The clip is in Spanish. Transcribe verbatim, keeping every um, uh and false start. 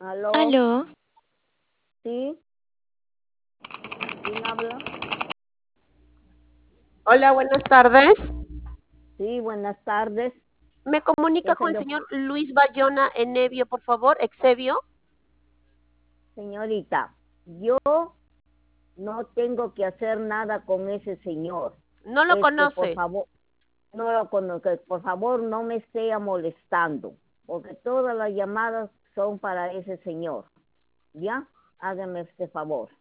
¿Aló? Aló, ¿Sí? ¿Quién habla? Hola, buenas tardes. Sí, buenas tardes. Me comunica ¿Qué se con el le señor Luis Bayona Enebio, por favor, Exebio. Señorita, yo no tengo que hacer nada con ese señor. No lo Este, por conoce. favor, no lo conozco. Por favor, no me esté molestando, porque todas las llamadas son para ese señor. ¿Ya? Hágame este favor.